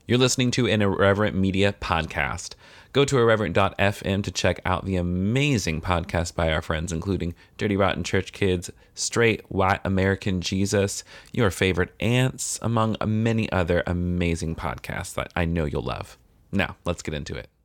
You're listening to an Irreverent Media podcast. Go to irreverent.fm to check out the amazing podcast by our friends, including Dirty Rotten Church Kids, Straight White American Jesus, your favorite ants, among many other amazing podcasts that I know you'll love. Now, let's get into it.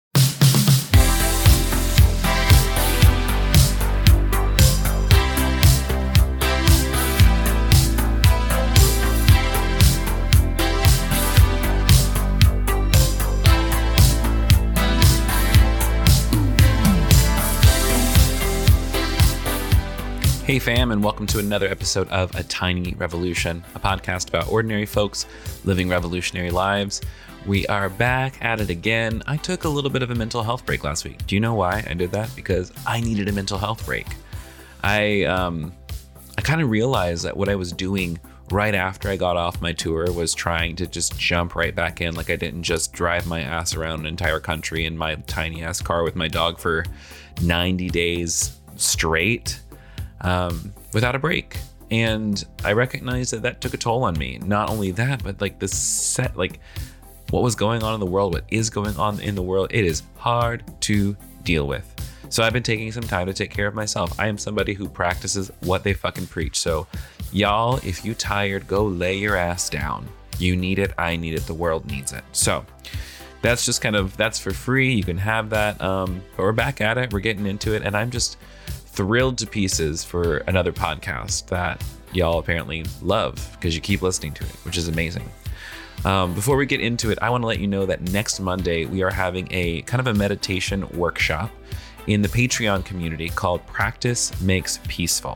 Hey fam, and welcome to another episode of A Tiny Revolution, a podcast about ordinary folks living revolutionary lives. We are back at it again. I took a little bit of a mental health break last week. Do you know why I did that? Because I needed a mental health break. I kind of realized that what I was doing right after I got off my tour was trying to just jump right back in. Like I didn't just drive my ass around an entire country in my tiny ass car with my dog for 90 days straight. Without a break. And I recognized that took a toll on me. Not only that, but what was going on in the world, what is going on in the world, it is hard to deal with. So I've been taking some time to take care of myself. I am somebody who practices what they fucking preach. So y'all, if you tired, go lay your ass down. You need it. I need it. The world needs it. So that's just that's for free. You can have that. But we're back at it. We're getting into it. And I'm just thrilled to pieces for another podcast that y'all apparently love because you keep listening to it, which is amazing. Before we get into it, I want to let you know that next Monday we are having a kind of a meditation workshop in the Patreon community called Practice Makes Peaceful.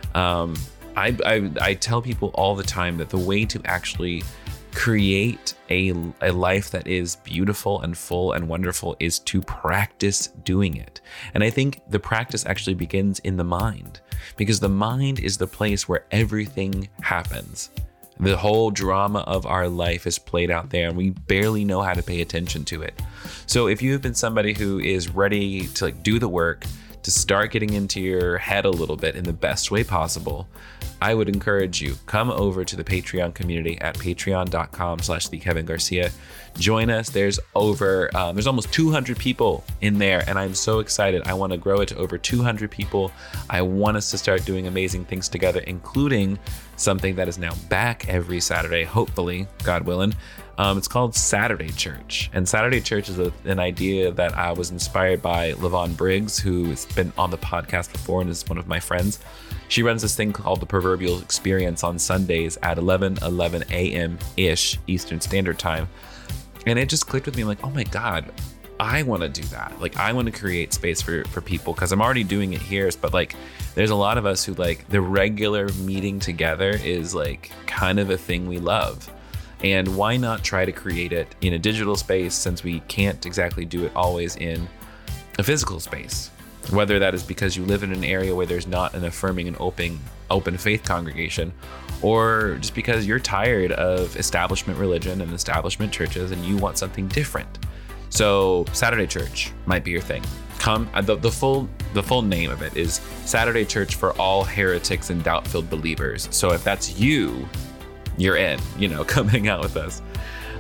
I tell people all the time that the way to actually create a life that is beautiful and full and wonderful is to practice doing it. And I think the practice actually begins in the mind, because the mind is the place where everything happens. The whole drama of our life is played out there and we barely know how to pay attention to it. So if you have been somebody who is ready to do the work, to start getting into your head a little bit in the best way possible, I would encourage you, come over to the Patreon community at patreon.com/thekevingarcia. Join us. There's almost 200 people in there, and I'm so excited. I want to grow it to over 200 people. I want us to start doing amazing things together, including something that is now back every Saturday, hopefully, God willing. It's called Saturday Church. And Saturday Church is an idea that I was inspired by Lavon Briggs, who has been on the podcast before and is one of my friends. She runs this thing called The Proverbial Experience on Sundays at 11 a.m.-ish Eastern Standard Time. And it just clicked with me like, oh my God, I want to do that. Like, I want to create space for people because I'm already doing it here. But there's a lot of us who the regular meeting together is kind of a thing we love. And why not try to create it in a digital space, since we can't exactly do it always in a physical space? Whether that is because you live in an area where there's not an affirming and open faith congregation, or just because you're tired of establishment religion and establishment churches and you want something different. So Saturday Church might be your thing. Come. The full name of it is Saturday Church for All Heretics and Doubt-Filled Believers. So if that's you, you're in, come hang out with us.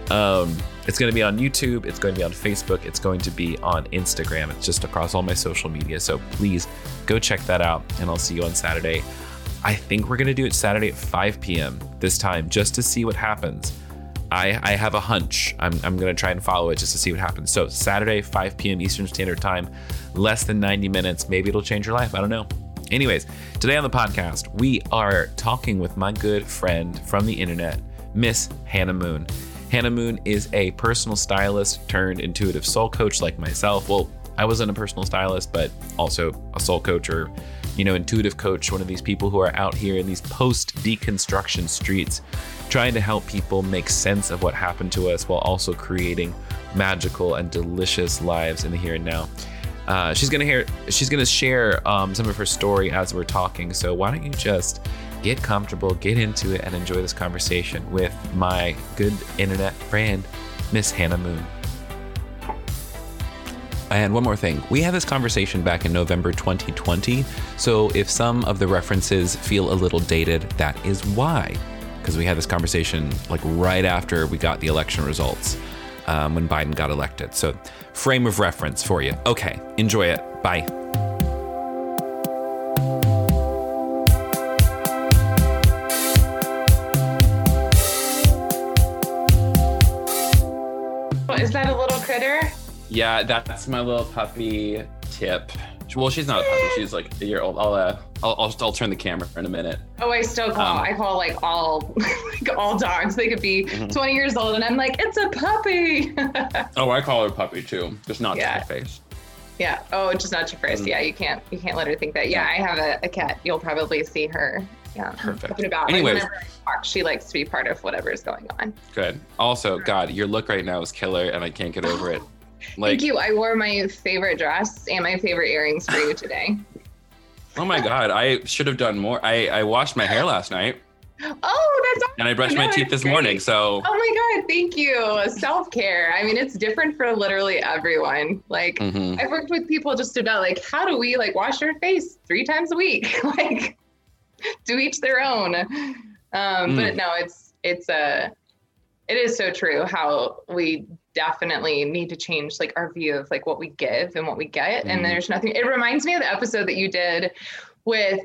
It's going to be on YouTube. It's going to be on Facebook. It's going to be on Instagram. It's just across all my social media. So please go check that out, and I'll see you on Saturday. I think we're going to do it Saturday at 5 p.m. this time, just to see what happens. I have a hunch. I'm going to try and follow it just to see what happens. So Saturday, 5 p.m. Eastern Standard Time, less than 90 minutes. Maybe it'll change your life. I don't know. Anyways, today on the podcast, we are talking with my good friend from the internet, Miss Hannah Moon. Hannah Moon is a personal stylist turned intuitive soul coach like myself. Well, I wasn't a personal stylist, but also a soul coach or, intuitive coach, one of these people who are out here in these post-deconstruction streets, trying to help people make sense of what happened to us while also creating magical and delicious lives in the here and now. She's gonna share some of her story as we're talking. So why don't you just get comfortable, get into it, and enjoy this conversation with my good internet friend, Miss Hannah Moon. And one more thing, we had this conversation back in November 2020, so if some of the references feel a little dated, that is why. because we had this conversation like right after we got the election results when Biden got elected. So frame of reference for you. Okay, enjoy it. Bye. Is that a little critter? Yeah, that's my little puppy Tip. Well, she's not a puppy. She's like a year old. I'll turn the camera in a minute. Oh, I still call. I call like all dogs. They could be 20 years old, and I'm like, it's a puppy. Oh, I call her puppy too, just not to her face. Yeah. Oh, just not your face. Yeah, you can't let her think that. Yeah, I have a cat. You'll probably see her. Yeah. Perfect. About. Anyways, whenever I talk, she likes to be part of whatever is going on. Good. Also, God, your look right now is killer, and I can't get over it. Thank you. I wore my favorite dress and my favorite earrings for you today. Oh my God, I should have done more. I washed my hair last night. Oh, that's awesome. And I brushed my teeth this morning, so. Oh my God, thank you. Self-care. I mean, it's different for literally everyone. Like, I've worked with people just about like, how do we like wash our face 3 times a week? Like, to each their own. But no, it is so true how we definitely need to change like our view of like what we give and what we get. And there's nothing, it reminds me of the episode that you did with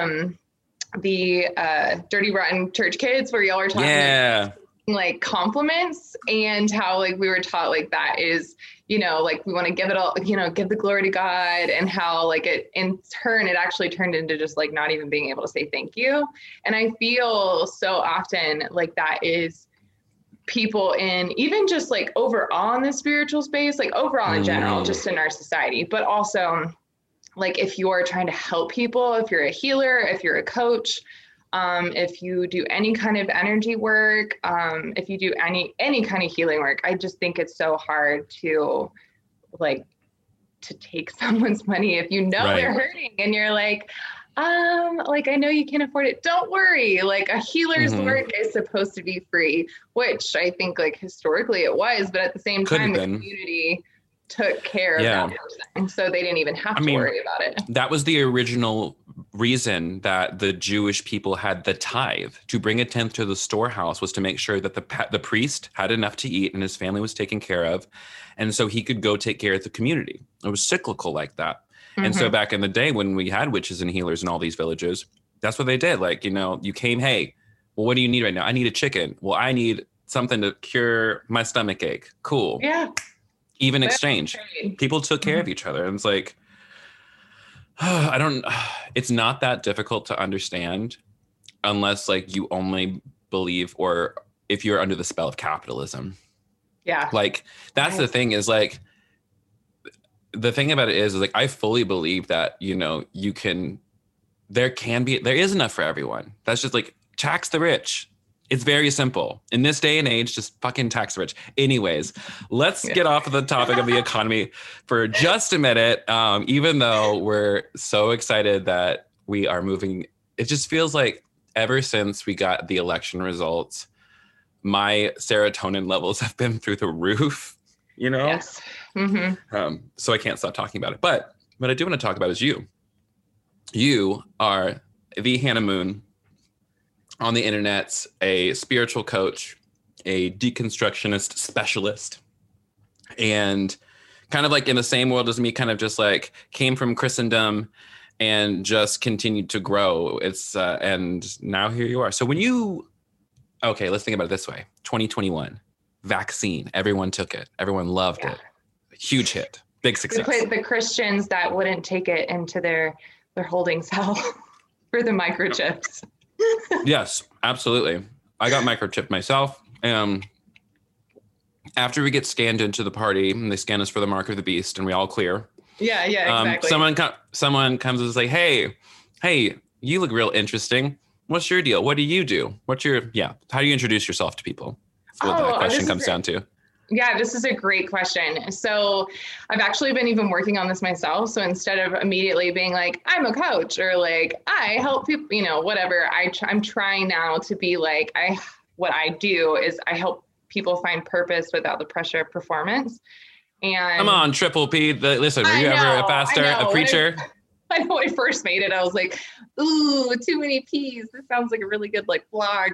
the Dirty Rotten Church Kids, where y'all were talking like compliments, and how like we were taught like that is, you know, like we want to give it all, you know, give the glory to God, and how like it in turn, it actually turned into just like not even being able to say thank you. And I feel so often like that is people in even just like overall in the spiritual space, like overall in general, just in our society, but also like if you're trying to help people, if you're a healer, if you're a coach, if you do any kind of energy work, if you do any kind of healing work, I just think it's so hard to like to take someone's money if you know they're hurting and you're like I know you can't afford it. Don't worry. Like a healer's work is supposed to be free, which I think like historically it was, but at the same time, the community took care of that person. So they didn't even have to worry about it. That was the original reason that the Jewish people had the tithe. To bring a tenth to the storehouse was to make sure that the priest had enough to eat and his family was taken care of. And so he could go take care of the community. It was cyclical like that. And so back in the day when we had witches and healers in all these villages, that's what they did. Like, you know, you came, hey, well, what do you need right now? I need a chicken. Well, I need something to cure my stomach ache. Cool. Yeah. Even exchange. People took care of each other. And it's like, it's not that difficult to understand unless like you only believe, or if you're under the spell of capitalism. Yeah. Like that's the thing is like, the thing about it is like, I fully believe that, you know, there is enough for everyone. That's just like tax the rich. It's very simple. In this day and age, just fucking tax the rich. Anyways, let's get off of the topic of the economy for just a minute. Even though we're so excited that we are moving, it just feels like ever since we got the election results, my serotonin levels have been through the roof, you know? Yes. So I can't stop talking about it. But what I do want to talk about is you. You are the Hannah Moon on the internet, a spiritual coach, a deconstructionist specialist, and kind of like in the same world as me, kind of just like came from Christendom and just continued to grow. It's and now here you are. So okay, let's think about it this way. 2021, vaccine, everyone took it. Everyone loved it. Huge hit, big success. The Christians that wouldn't take it into their holding cell for the microchips. Yes, absolutely. I got microchipped myself. After we get scanned into the party, and they scan us for the mark of the beast, and we all clear. Yeah, exactly. Someone comes and is like, hey, you look real interesting. What's your deal? What do you do? How do you introduce yourself to people? That's what that question comes down to. Yeah, this is a great question. So I've actually been even working on this myself. So instead of immediately being like, I'm a coach, or like, I help people, you know, whatever, I'm trying now to be like, what I do is I help people find purpose without the pressure of performance. And come on, Triple P. Listen, were you ever a pastor, a preacher? I know when I first made it, I was like, ooh, too many P's. This sounds like a really good like blog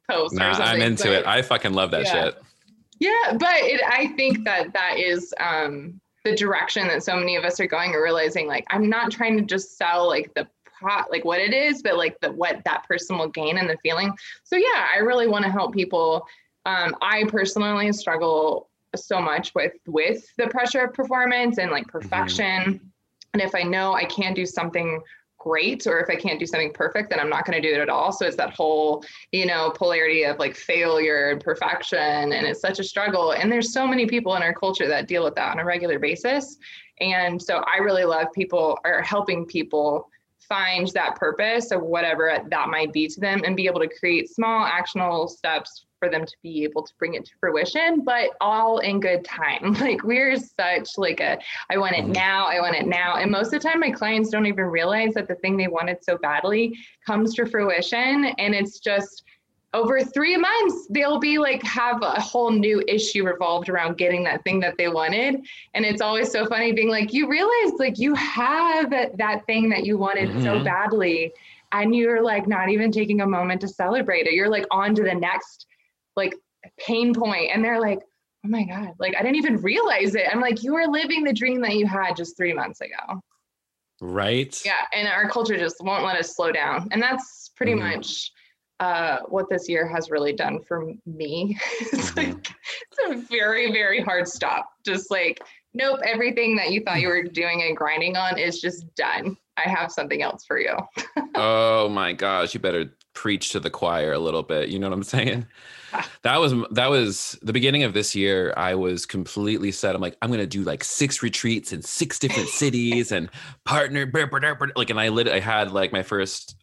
post nah, or something. I'm into it. I fucking love that shit. Yeah, but I think that is the direction that so many of us are going, or realizing like, I'm not trying to just sell like the like what it is, but like what that person will gain and the feeling. So yeah, I really want to help people. I personally struggle so much with the pressure of performance and like perfection. And if I know I can't do something great, or if I can't do something perfect, then I'm not going to do it at all. So it's that whole, polarity of like failure and perfection. And it's such a struggle. And there's so many people in our culture that deal with that on a regular basis. And so I really love people, or helping people find that purpose of whatever that might be to them, and be able to create small actionable steps for them to be able to bring it to fruition, but all in good time. Like we're such like I want it now, I want it now. And most of the time my clients don't even realize that the thing they wanted so badly comes to fruition. And it's just over 3 months, they'll be like, have a whole new issue revolved around getting that thing that they wanted. And it's always so funny being like, you realize like you have that thing that you wanted so badly, and you're like not even taking a moment to celebrate it. You're like on to the next like pain point. And they're like, oh my God, like I didn't even realize it. I'm like, you were living the dream that you had just 3 months ago. Right. Yeah. And our culture just won't let us slow down. And that's pretty much what this year has really done for me. It's like, it's a very, very hard stop. Just like, nope, everything that you thought you were doing and grinding on is just done. I have something else for you. Oh my gosh, you better preach to the choir a little bit. You know what I'm saying? That was the beginning of this year. I was completely set. I'm like, I'm going to do like 6 retreats in 6 different cities and partner. Like, and I had like my first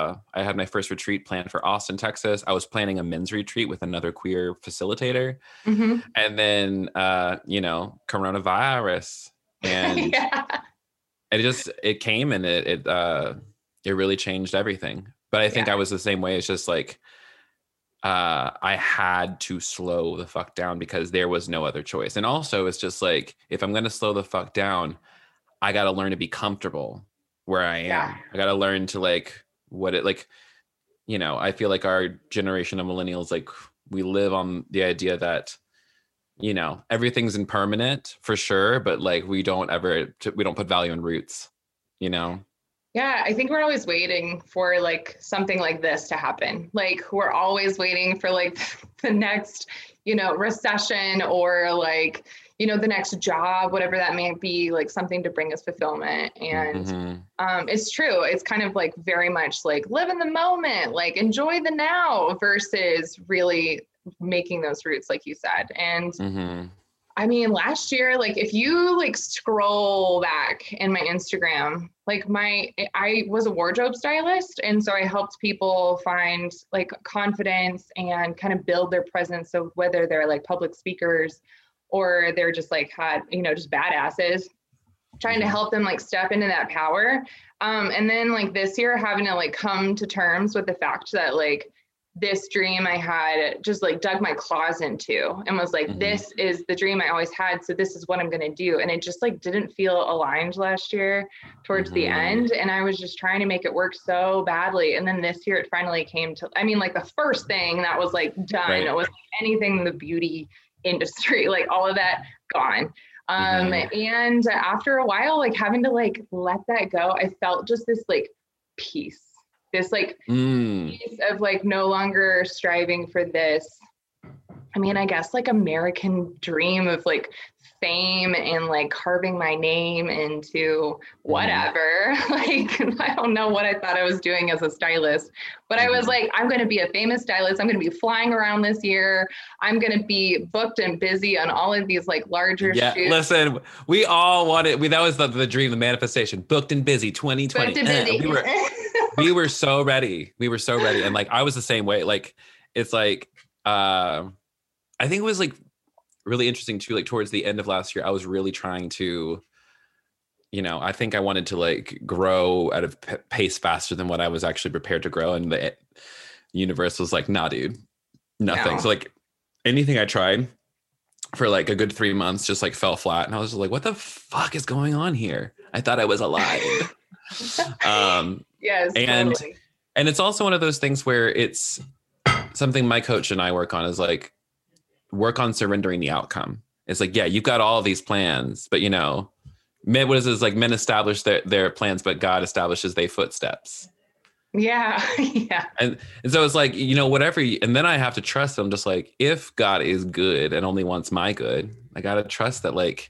retreat planned for Austin, Texas. I was planning a men's retreat with another queer facilitator. And then, coronavirus, and it came, and it really changed everything. But I think I was the same way. It's just like, I had to slow the fuck down because there was no other choice. And also it's just like, if I'm going to slow the fuck down, I got to learn to be comfortable where I am. I got to learn to like I feel like our generation of millennials, like we live on the idea that, everything's impermanent for sure, but like we don't put value in roots, Yeah, I think we're always waiting for like something like this to happen. Like we're always waiting for like the next, recession, or like, the next job, whatever that may be, like something to bring us fulfillment. And it's true. It's kind of like very much like live in the moment, like enjoy the now, versus really making those roots, like you said. And I mean, last year, like if you like scroll back in my Instagram, like I was a wardrobe stylist. And so I helped people find like confidence and kind of build their presence. So whether they're like public speakers, or they're just like just badasses, trying to help them like step into that power. And then like this year, having to like come to terms with the fact that like this dream I had just like dug my claws into, and was like, this is the dream I always had. So this is what I'm going to do. And it just like didn't feel aligned last year towards the end. And I was just trying to make it work so badly. And then this year it finally came to, like the first thing that was like done, it was anything in the beauty industry, like all of that gone. And after a while, like having to like let that go, I felt just this like peace. This like piece of like no longer striving for this, I guess like American dream of like fame and like carving my name into whatever. Like, I don't know what I thought I was doing as a stylist, but I was like, I'm going to be a famous stylist. I'm going to be flying around this year. I'm going to be booked and busy on all of these like larger shoots. Listen, we all wanted, that was the dream, the manifestation, booked and busy 2020. Booked and busy. We were so ready. And like, I was the same way. Like, it's like, I think it was like really interesting too, like towards the end of last year, I was really trying to, I think I wanted to like grow at a pace faster than what I was actually prepared to grow. And the universe was like, nah, dude, nothing. No. So like anything I tried for like a good 3 months just like fell flat. And I was just like, what the fuck is going on here? I thought I was alive. Yes. And totally. And it's also one of those things where it's something my coach and I work on is like, work on surrendering the outcome. It's like, yeah, you've got all these plans, but men, what is this, like, men establish their plans, but God establishes their footsteps. Yeah. Yeah. And so it's like, whatever. And then I have to trust them. Just like, if God is good and only wants my good, I got to trust that, like,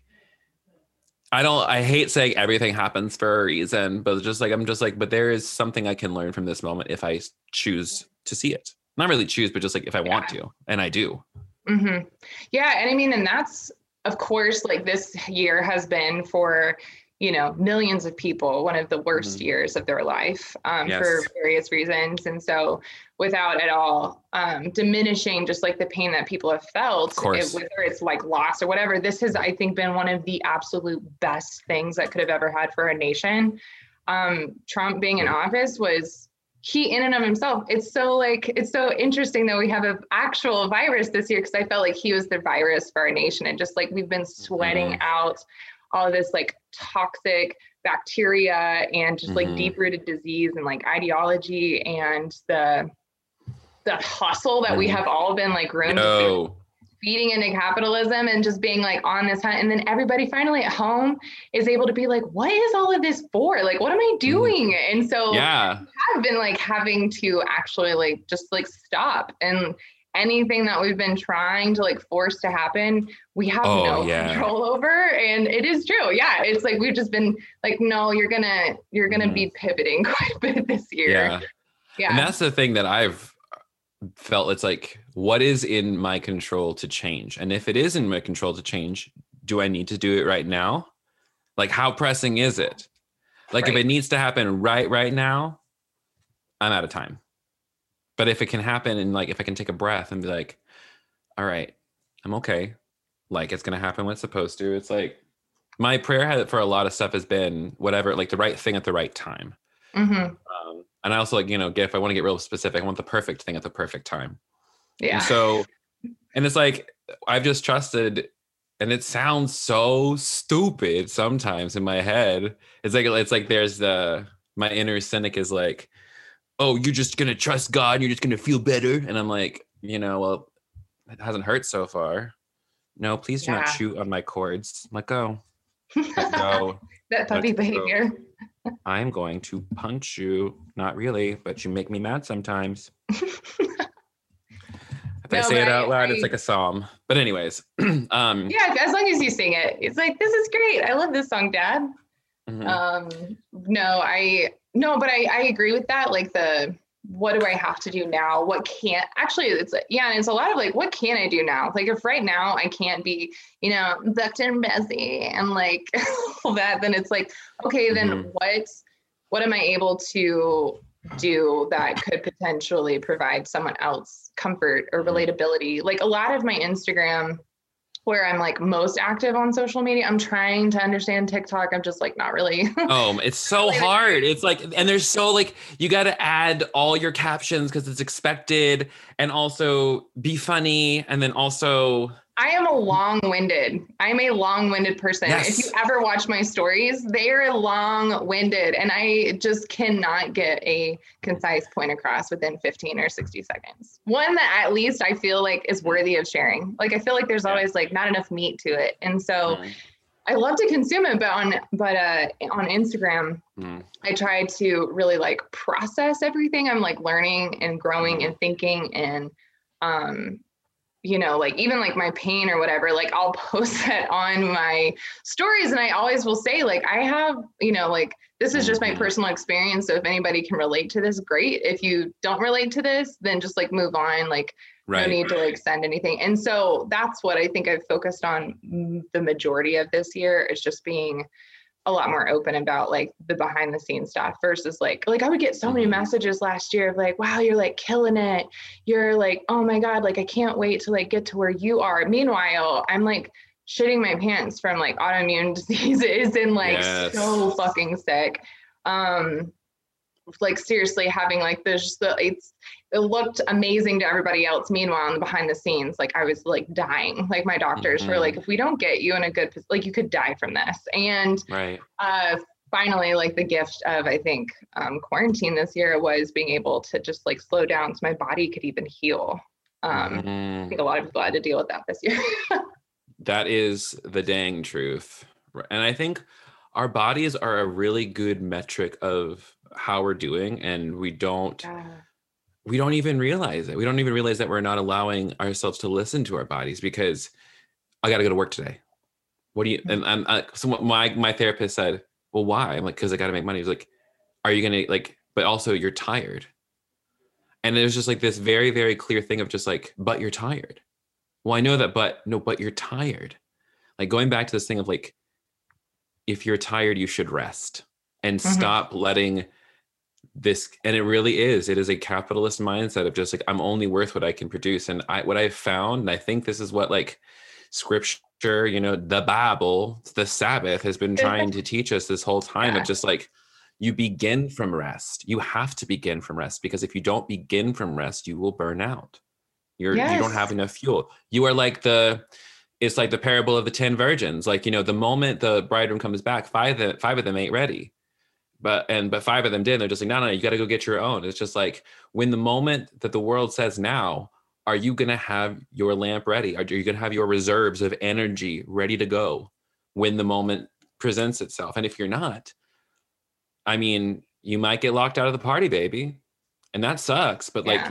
I hate saying everything happens for a reason, but but there is something I can learn from this moment if I choose to see it. Not really choose, but just like if I want to, and I do. Mm-hmm. Yeah. And I mean, and that's, of course, like this year has been for, millions of people, one of the worst years of their life for various reasons. And so without at all diminishing just like the pain that people have felt, whether it's like loss or whatever, this has, I think, been one of the absolute best things that could have ever had for a nation. Trump being in office was, he in and of himself, it's so interesting that we have an actual virus this year, because I felt like he was the virus for our nation. And just like we've been sweating out all of this like toxic bacteria and just like deep-rooted disease and like ideology and the hustle that we have all been like groomed feeding into capitalism and just being like on this hunt. And then everybody finally at home is able to be like, what is all of this for? Like, what am I doing? And so I've been like having to actually like just like stop, and anything that we've been trying to like force to happen, we have no control over. And it is true. Yeah. It's like, we've just been like, no, you're gonna be pivoting quite a bit this year. Yeah. And that's the thing that I've felt. It's like, what is in my control to change? And if it is in my control to change, do I need to do it right now? Like, how pressing is it? Like, if it needs to happen right now, I'm out of time. But if it can happen, and like, if I can take a breath and be like, all right, I'm okay. Like, it's going to happen when it's supposed to. It's like, my prayer for a lot of stuff has been whatever, like the right thing at the right time. And I also like, if I want to get real specific, I want the perfect thing at the perfect time. Yeah. And so, and it's like, I've just trusted, and it sounds so stupid sometimes in my head. It's like there's my inner cynic is like, oh, you're just going to trust God and you're just going to feel better. And I'm like, well, it hasn't hurt so far. No, please do not shoot on my cords. Let go. Let go. That puppy behavior. I'm going to punch you. Not really, but you make me mad sometimes. If I say it out loud, it's like a psalm. But anyways. Yeah, as long as you sing it. It's like, this is great. I love this song, Dad. But I agree with that. Like what do I have to do now? What can't actually, it's a lot of like, what can I do now? Like, if right now I can't be, booked and busy and like all that, then it's like, okay, then what am I able to do that could potentially provide someone else comfort or relatability? Like, a lot of my Instagram, where I'm like most active on social media, I'm trying to understand TikTok. I'm just like, not really. It's so hard. It's like, and there's so like, you got to add all your captions because it's expected, and also be funny. And then also, I'm a long-winded person. Yes. If you ever watch my stories, they are long-winded, and I just cannot get a concise point across within 15 or 60 seconds. One that at least I feel like is worthy of sharing. Like, I feel like there's always like not enough meat to it. And so I love to consume it, but on Instagram, I try to really like process everything I'm like learning and growing and thinking, and like even like my pain or whatever, like I'll post that on my stories. And I always will say, like, I have, like, this is just my personal experience. So if anybody can relate to this, great. If you don't relate to this, then just like move on. Like, no need to like send anything. And so that's what I think I've focused on the majority of this year, is just being a lot more open about like the behind the scenes stuff versus like I would get so many messages last year of like, wow, you're like killing it. You're like, oh my God, like I can't wait to like get to where you are. Meanwhile, I'm like shitting my pants from like autoimmune diseases and like so fucking sick. Like seriously having like this, it looked amazing to everybody else. Meanwhile, in the behind the scenes, like I was like dying. Like my doctors were like, if we don't get you in a good, like you could die from this. And finally, like the gift of, I think, quarantine this year was being able to just like slow down so my body could even heal. I think a lot of people had to deal with that this year. That is the dang truth. And I think our bodies are a really good metric of how we're doing, and we don't even realize it. We don't even realize that we're not allowing ourselves to listen to our bodies, because I got to go to work today. What do you, and so my therapist said, well, why? I'm like, because I got to make money. He's like, are you going to like, but also you're tired. And there's just like this very, very clear thing of just like, but you're tired. Well, I know that, but you're tired. Like going back to this thing of like, if you're tired, you should rest and stop letting this. And it is a capitalist mindset of just like, I'm only worth what I can produce. And what I've found, and I think this is what like scripture, you know, the Bible, the Sabbath has been trying to teach us this whole time of just like, you begin from rest. You have to begin from rest, because if you don't begin from rest, you will burn out. You don't have enough fuel. You are like it's like the parable of the 10 virgins. Like, you know, the moment the bridegroom comes back, five of them ain't ready. But 5 of them did. They're just like, no, you got to go get your own. It's just like, when the moment that the world says now, are you going to have your lamp ready? Are you going to have your reserves of energy ready to go when the moment presents itself? And if you're not, I mean, you might get locked out of the party, baby. And that sucks. But like,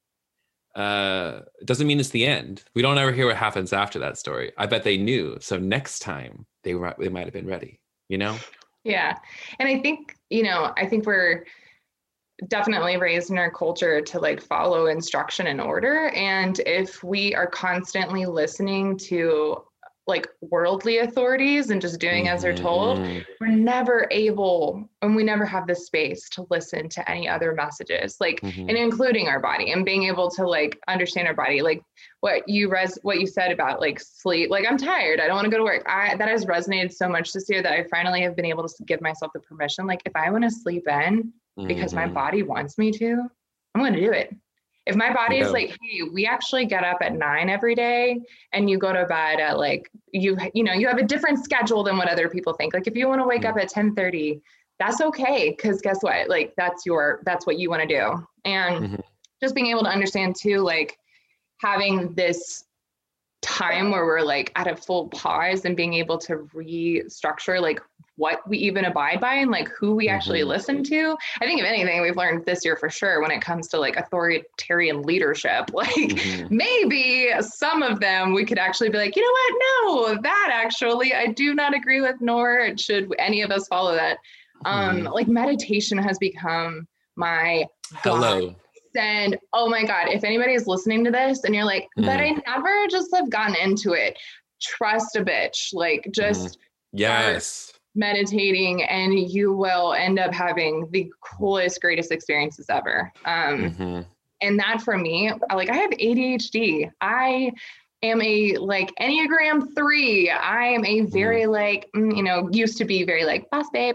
it doesn't mean it's the end. We don't ever hear what happens after that story. I bet they knew. So next time they might have been ready, you know? Yeah. And I think, you know, we're definitely raised in our culture to like follow instruction and order. And if we are constantly listening to like worldly authorities and just doing as they're told, we're never able, and we never have the space to listen to any other messages, like, and including our body and being able to like understand our body. Like what you said about like sleep, like I'm tired, I don't want to go to work. That has resonated so much this year that I finally have been able to give myself the permission. Like if I want to sleep in because my body wants me to, I'm going to do it. If my body is like, hey, we actually get up at 9 every day and you go to bed at like, you have a different schedule than what other people think. Like if you want to wake up at 10:30, that's okay. Cause guess what? Like that's what you want to do. And just being able to understand too, like having this time where we're like at a full pause and being able to restructure like what we even abide by and like who we actually listen to. I think if anything, we've learned this year for sure when it comes to like authoritarian leadership, like maybe some of them we could actually be like, you know what? No, that actually I do not agree with, nor should any of us follow that. Like meditation has become my hello. And oh my God, if anybody is listening to this and you're like, but I never just have gotten into it, trust a bitch, like just yes, meditating and you will end up having the coolest, greatest experiences ever. And that for me, like I have ADHD. I am a like Enneagram 3. I am a very like, used to be very like boss babe.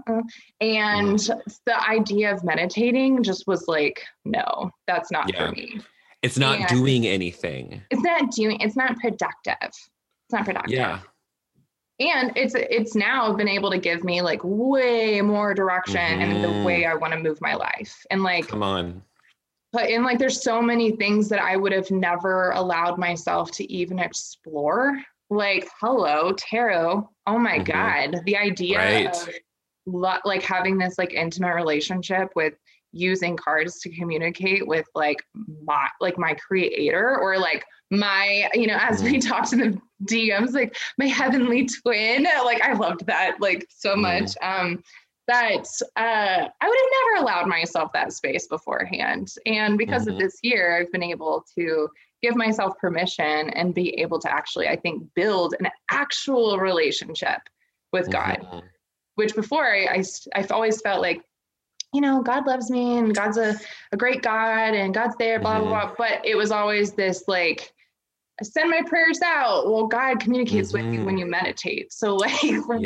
And the idea of meditating just was like, no, that's not for me. It's not doing anything. It's not productive. It's not productive. Yeah. And it's now been able to give me like way more direction in the way I want to move my life. And like, come on. But in like, there's so many things that I would have never allowed myself to even explore. Like, hello, tarot. Oh my God. The idea of like having this like intimate relationship with using cards to communicate with like my creator, or like my, as we talked in the DMs, like my heavenly twin. Like I loved that like so much. That I would have never allowed myself that space beforehand. And because of this year, I've been able to give myself permission and be able to actually, I think, build an actual relationship with God, which before I've always felt like, God loves me and God's a great God and God's there, blah, blah, blah. But it was always this like, I send my prayers out. Well, God communicates with you when you meditate. So like,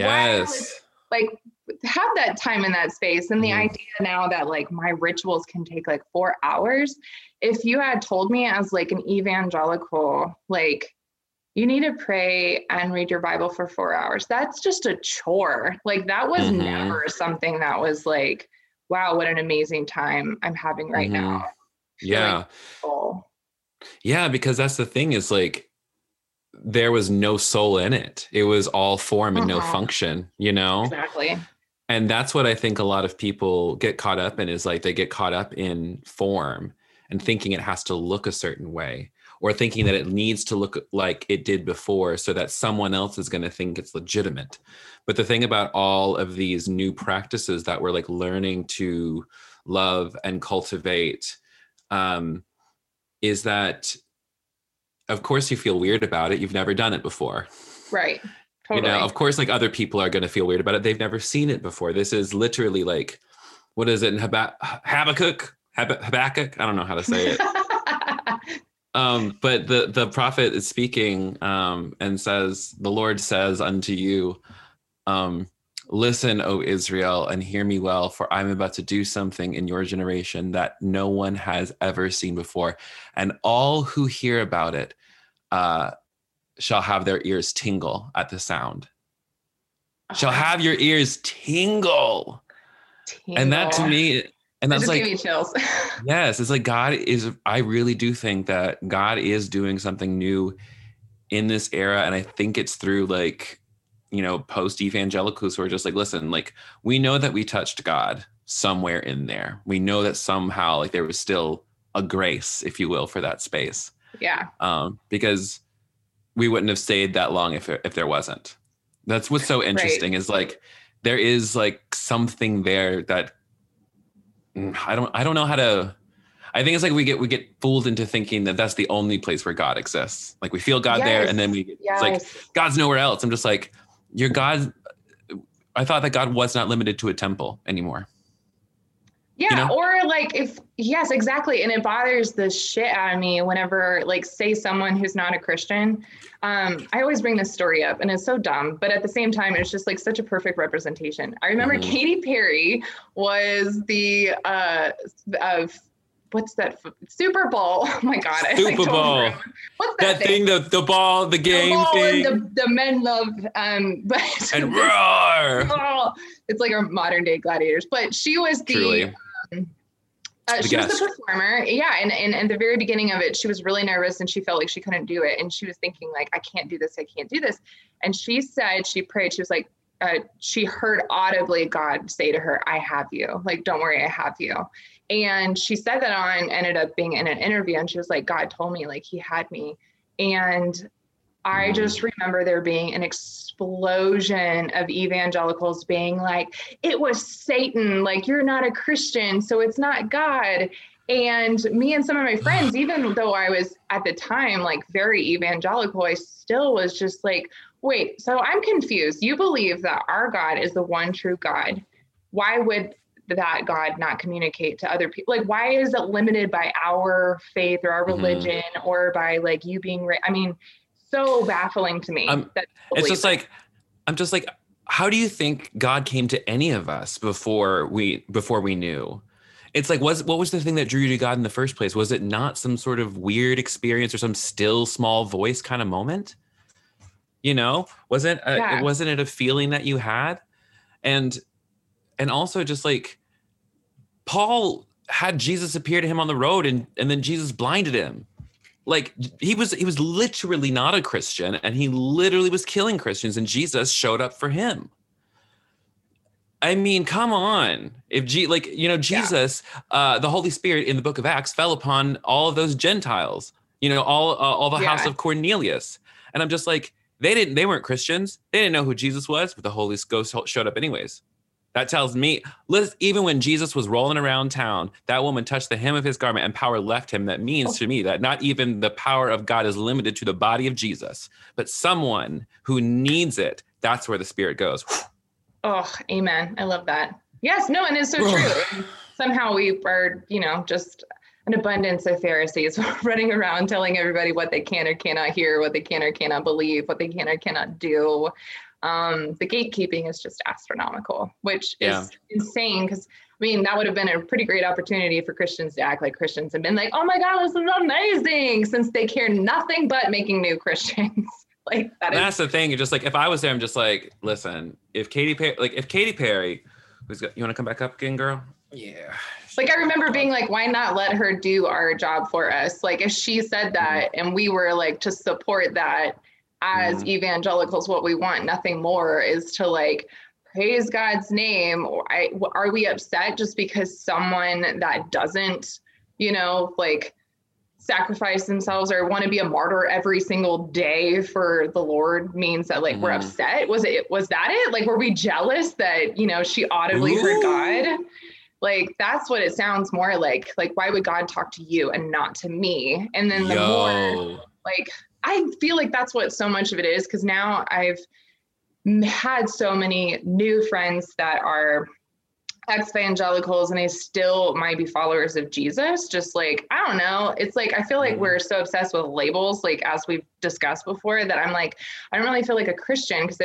like have that time in that space. And the idea now that like my rituals can take like 4 hours. If you had told me as like an evangelical, like, you need to pray and read your Bible for 4 hours. That's just a chore. Like that was never something that was like, wow, what an amazing time I'm having right now. Yeah. Yeah, because that's the thing is like, there was no soul in it. It was all form and no function, you know? Exactly. And that's what I think a lot of people get caught up in, is like they get caught up in form and thinking it has to look a certain way, or thinking that it needs to look like it did before so that someone else is going to think it's legitimate. But the thing about all of these new practices that we're like learning to love and cultivate is that, of course, you feel weird about it. You've never done it before. Right. Totally. You know, of course, like other people are going to feel weird about it. They've never seen it before. This is literally like, what is it in Habakkuk? I don't know how to say it. But the prophet is speaking and says, the Lord says unto you, listen, O Israel, and hear me well, for I'm about to do something in your generation that no one has ever seen before. And all who hear about it shall have their ears tingle at the sound. Shall have your ears tingle. And that to me, and that's like, give me chills. Yes, it's like I really do think that God is doing something new in this era. And I think it's through like, you know, post-evangelicals who are just like, listen, like we know that we touched God somewhere in there. We know that somehow like there was still a grace, if you will, for that space. Yeah. Because we wouldn't have stayed that long if there wasn't. That's what's so interesting is like, there is like something there that I don't know how to, I think it's like we get fooled into thinking that that's the only place where God exists. Like we feel God there, and then it's like God's nowhere else. I'm just like, your God. I thought that God was not limited to a temple anymore. Yeah. You know? Or like yes, exactly. And it bothers the shit out of me whenever like say someone who's not a Christian. I always bring this story up and it's so dumb, but at the same time, it's just like such a perfect representation. I remember Katy Perry was the, what's that? Super Bowl. Oh my God. Super Bowl. What's that thing? The ball, the game thing. The men love, but and roar. It's like our modern day gladiators, but she was the, she was the performer. Yeah. And at the very beginning of it, she was really nervous and she felt like she couldn't do it. And she was thinking like, I can't do this. I can't do this. And she said, she prayed, she was like, she heard audibly God say to her, I have you. Like, don't worry, I have you. And she said that ended up being in an interview. And she was like, God told me like he had me. And I just remember there being an explosion of evangelicals being like, it was Satan, like you're not a Christian, so it's not God. And me and some of my friends, even though I was at the time like very evangelical, I still was just like, wait, so I'm confused. You believe that our God is the one true God. Why would that God not communicate to other people? Like, why is it limited by our faith or our religion or by like you being, I mean, so baffling to me. It's just like, I'm just like, how do you think God came to any of us before we knew? It's like, what was the thing that drew you to God in the first place? Was it not some sort of weird experience or some still small voice kind of moment? You know, wasn't it a feeling that you had? And also just like Paul had Jesus appear to him on the road and then Jesus blinded him. Like he was literally not a Christian and he literally was killing Christians and Jesus showed up for him. I mean, come on. If Jesus, the Holy Spirit in the book of Acts fell upon all of those Gentiles, you know, all the house of Cornelius. And I'm just like, they weren't Christians. They didn't know who Jesus was, but the Holy Ghost showed up anyways. That tells me, even when Jesus was rolling around town, that woman touched the hem of his garment and power left him. That means to me that not even the power of God is limited to the body of Jesus, but someone who needs it. That's where the Spirit goes. Oh, amen. I love that. Yes, no, and it's so true. Somehow we are, you know, just an abundance of Pharisees running around telling everybody what they can or cannot hear, what they can or cannot believe, what they can or cannot do. The gatekeeping is just astronomical, which is insane because I mean, that would have been a pretty great opportunity for Christians to act like Christians and been like, oh my God, this is amazing, since they care nothing but making new Christians. Like that's the thing. Just like, if I was there, I'm just like, listen, if Katy Perry, you want to come back up again, girl? Yeah. Like, I remember being like, why not let her do our job for us? Like, if she said that and we were like to support that as evangelicals, what we want, nothing more, is to like praise God's name. Are we upset just because someone that doesn't, like sacrifice themselves or want to be a martyr every single day for the Lord means that like we're upset? Was that it? Like, were we jealous that, she audibly heard God? Like, that's what it sounds more like. Like, why would God talk to you and not to me? And then the more, like, I feel like that's what so much of it is, because now I've had so many new friends that are ex-evangelicals and they still might be followers of Jesus. Just like, I don't know. It's like, I feel like we're so obsessed with labels, like as we've discussed before, that I'm like, I don't really feel like a Christian because I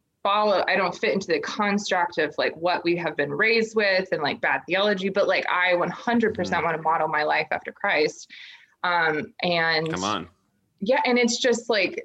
don't fit into the construct of like what we have been raised with and like bad theology, but like I 100% want to model my life after Christ. And come on. Yeah. And it's just like,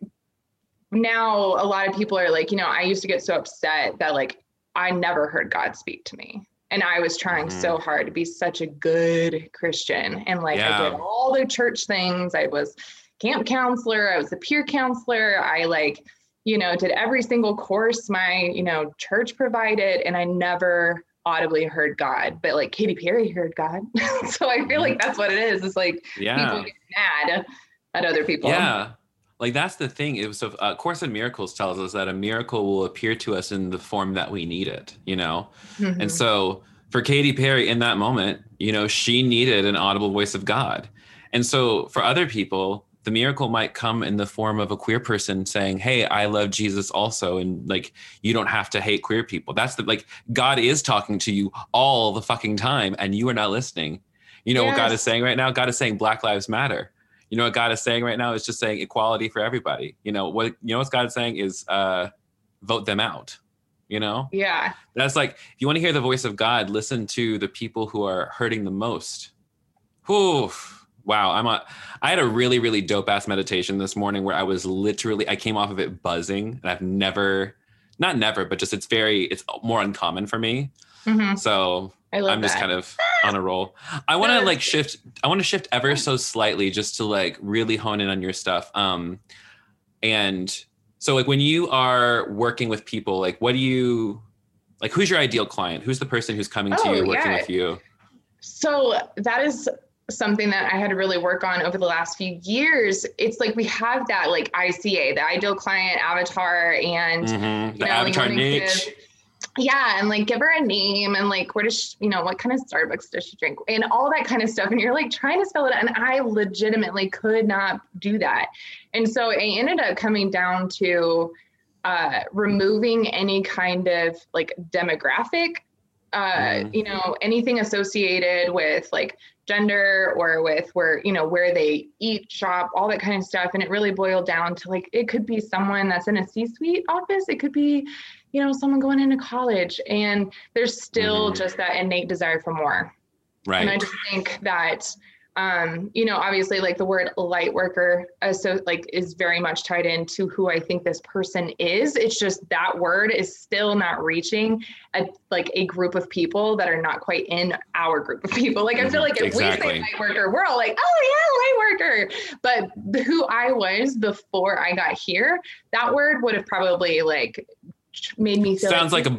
now a lot of people are like, I used to get so upset that like, I never heard God speak to me. And I was trying so hard to be such a good Christian. And like, I did all the church things. I was camp counselor. I was a peer counselor. I like, did every single course my, church provided, and I never audibly heard God, but like Katy Perry heard God. So I feel like that's what it is. It's like people get mad at other people. Yeah. Like, that's the thing. It was Course in Miracles tells us that a miracle will appear to us in the form that we need it, And so for Katy Perry in that moment, she needed an audible voice of God. And so for other people, the miracle might come in the form of a queer person saying, hey, I love Jesus also. And like, you don't have to hate queer people. That's God is talking to you all the fucking time and you are not listening. What God is saying right now? God is saying Black Lives Matter. What God is saying right now is just saying equality for everybody. What God is saying is vote them out. Yeah. That's like, if you want to hear the voice of God, listen to the people who are hurting the most. Whew. Wow. I had a really, really dope ass meditation this morning where I came off of it buzzing, and I've not never, but just it's more uncommon for me. So I'm just kind of on a roll. I want to shift ever so slightly just to like really hone in on your stuff. And so like when you are working with people, like who's your ideal client? Who's the person who's coming to you, working with you? So that is something that I had to really work on over the last few years. It's like we have that like ICA, the ideal client avatar, and the avatar niche. Yeah, and like give her a name and like where does she, what kind of Starbucks does she drink and all that kind of stuff. And you're like trying to spell it out, and I legitimately could not do that. And so it ended up coming down to removing any kind of like demographic, anything associated with like gender or with where they eat, shop, all that kind of stuff. And it really boiled down to like, it could be someone that's in a C-suite office. It could be, someone going into college, and there's still just that innate desire for more. Right. And I just think that, obviously like the word light worker is very much tied into who I think this person is. It's just that word is still not reaching a group of people that are not quite in our group of people. Like, I feel like if we say light worker, we're all like, oh yeah, light worker. But who I was before I got here, that word would have probably like made me feel sounds like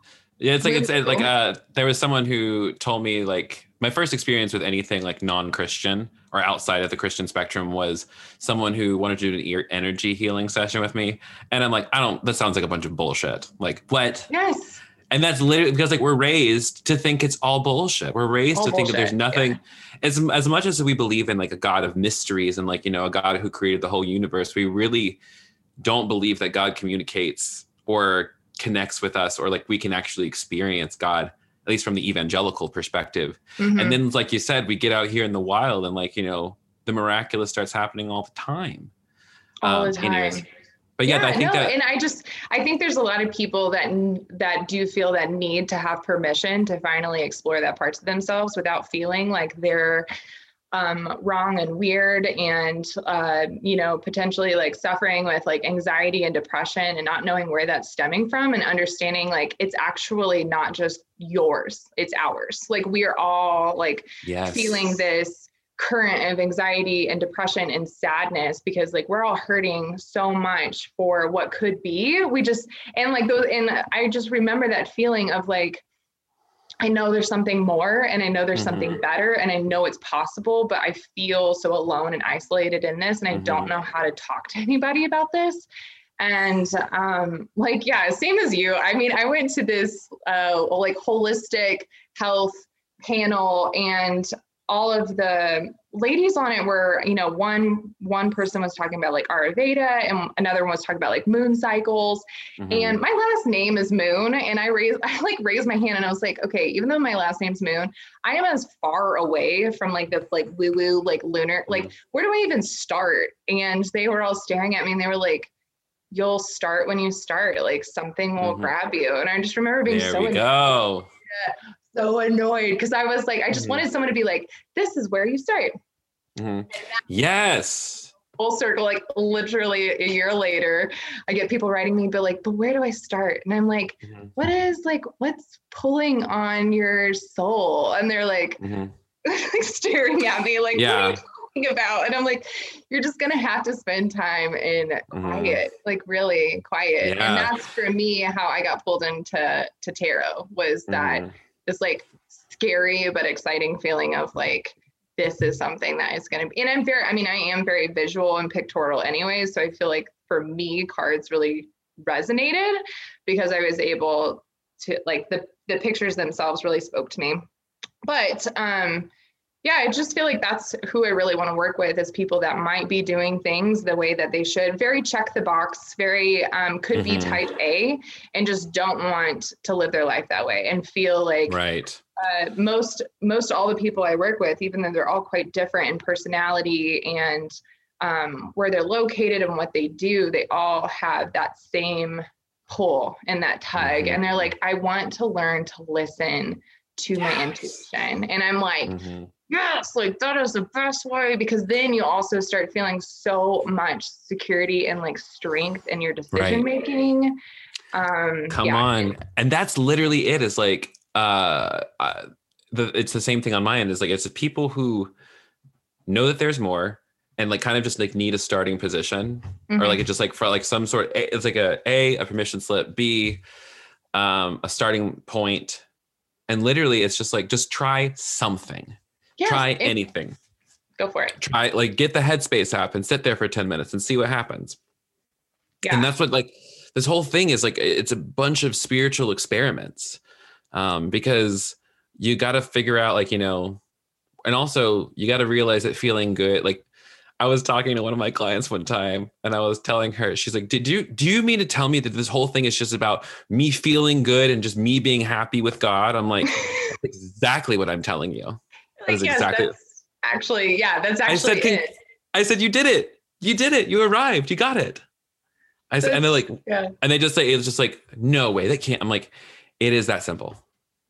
there was someone who told me like my first experience with anything like non-Christian or outside of the Christian spectrum was someone who wanted to do an energy healing session with me. And I'm like, that sounds like a bunch of bullshit. Like, what? Yes. And that's literally because like we're raised to think it's all bullshit. We're raised to think that there's nothing. Yeah. As much as we believe in like a God of mysteries and like, a God who created the whole universe, we really don't believe that God communicates or connects with us, or like we can actually experience God, at least from the evangelical perspective. And then, like you said, we get out here in the wild and like, the miraculous starts happening all the time. All the time. Anyways. But yeah, and I think there's a lot of people that do feel that need to have permission to finally explore that parts of themselves without feeling like they're wrong and weird, and potentially like suffering with like anxiety and depression and not knowing where that's stemming from, and understanding like it's actually not just yours, it's ours. Like we are all like feeling this current of anxiety and depression and sadness, because like we're all hurting so much for what could be. And I just remember that feeling of like, I know there's something more, and I know there's something better, and I know it's possible, but I feel so alone and isolated in this, and I don't know how to talk to anybody about this. And same as you. I mean, I went to this like holistic health panel, and all of the ladies on it were, one person was talking about like Ayurveda, and another one was talking about like moon cycles. And my last name is Moon. And I raised my hand, and I was like, okay, even though my last name's Moon, I am as far away from like this like woo-woo, like lunar, like where do I even start? And they were all staring at me, and they were like, you'll start when you start, like something will grab you. And I just remember being so annoyed, because I was like, I just wanted someone to be like, this is where you start. Yes. Full circle, like literally a year later, I get people writing me, but where do I start? And I'm like, what's pulling on your soul? And they're like, staring at me like, what are you talking about? And I'm like, you're just going to have to spend time in quiet, like really quiet. And that's for me, how I got pulled into tarot, was that this like scary but exciting feeling of like, this is something that is going to be, and I am very visual and pictorial anyway. So I feel like for me, cards really resonated, because I was able to like, the pictures themselves really spoke to me. But I just feel like that's who I really want to work with, is people that might be doing things the way that they should. Very check the box, very could be type A, and just don't want to live their life that way, and feel like most all the people I work with, even though they're all quite different in personality and where they're located and what they do, they all have that same pull and that tug. And they're like, I want to learn to listen to my intuition. And I'm like, yes, like that is the best way, because then you also start feeling so much security and like strength in your decision making. Come on. And that's literally it. It's like, it's the same thing on my end. Is like, it's the people who know that there's more, and like kind of just like need a starting position, or like it's just like for like some sort, it's like a permission slip, B, a starting point. And literally it's just like, just try something. Try anything. Go for it. Try, like, get the Headspace app and sit there for 10 minutes and see what happens. And that's what, like, this whole thing is like, it's a bunch of spiritual experiments, because you got to figure out, like, and also you got to realize that feeling good. Like, I was talking to one of my clients one time, and I was telling her, she's like, do you mean to tell me that this whole thing is just about me feeling good and just me being happy with God? I'm like, that's exactly what I'm telling you. That's exactly. That's actually it. I said, you did it. You did it. You arrived. You got it. I said, and they're like, and they just say, it's just like, no way, that can't. I'm like, it is that simple.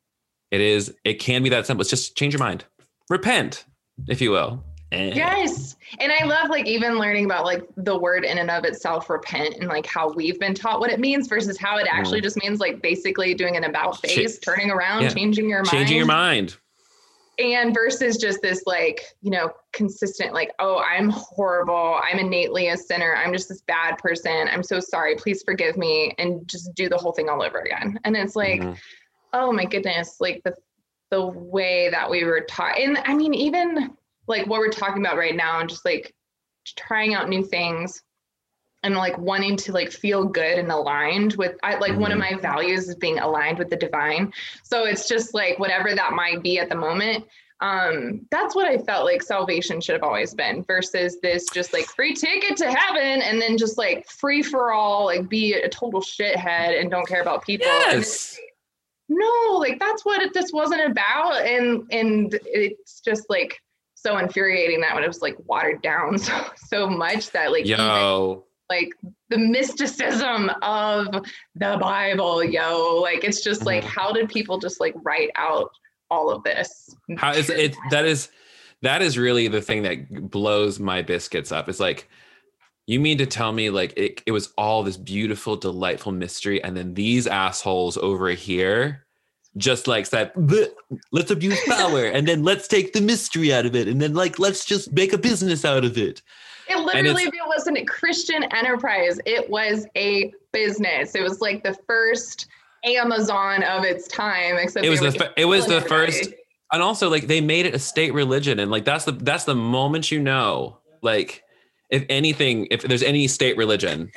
It can be that simple. It's just change your mind. Repent, if you will. Yes. And I love like even learning about like the word in and of itself, repent, and like how we've been taught what it means versus how it actually just means like basically doing an about face, turning around, changing your mind. And versus just this like, consistent, like, oh, I'm horrible. I'm innately a sinner. I'm just this bad person. I'm so sorry. Please forgive me. And just do the whole thing all over again. And it's like, oh my goodness, like the way that we were taught. And I mean, even like what we're talking about right now, and just like trying out new things and like wanting to like feel good and aligned with, one of my values is being aligned with the divine. So it's just like whatever that might be at the moment. That's what I felt like salvation should have always been, versus this just like free ticket to heaven, and then just like free for all, like be a total shithead and don't care about people. Yes. No, like that's what this wasn't about. And it's just like so infuriating that when it was like watered down so much that like, even, like the mysticism of the Bible, like, it's just like, how did people just like write out all of this? How is it? that is really the thing that blows my biscuits up. It's like, you mean to tell me like it was all this beautiful, delightful mystery, and then these assholes over here just like said, let's abuse power, and then let's take the mystery out of it, and then like let's just make a business out of it. It literally wasn't a Christian enterprise. It was a business. It was like the first Amazon of its time, except it was the first, and also like they made it a state religion, and like that's the moment, you know, like if anything, if there's any state religion,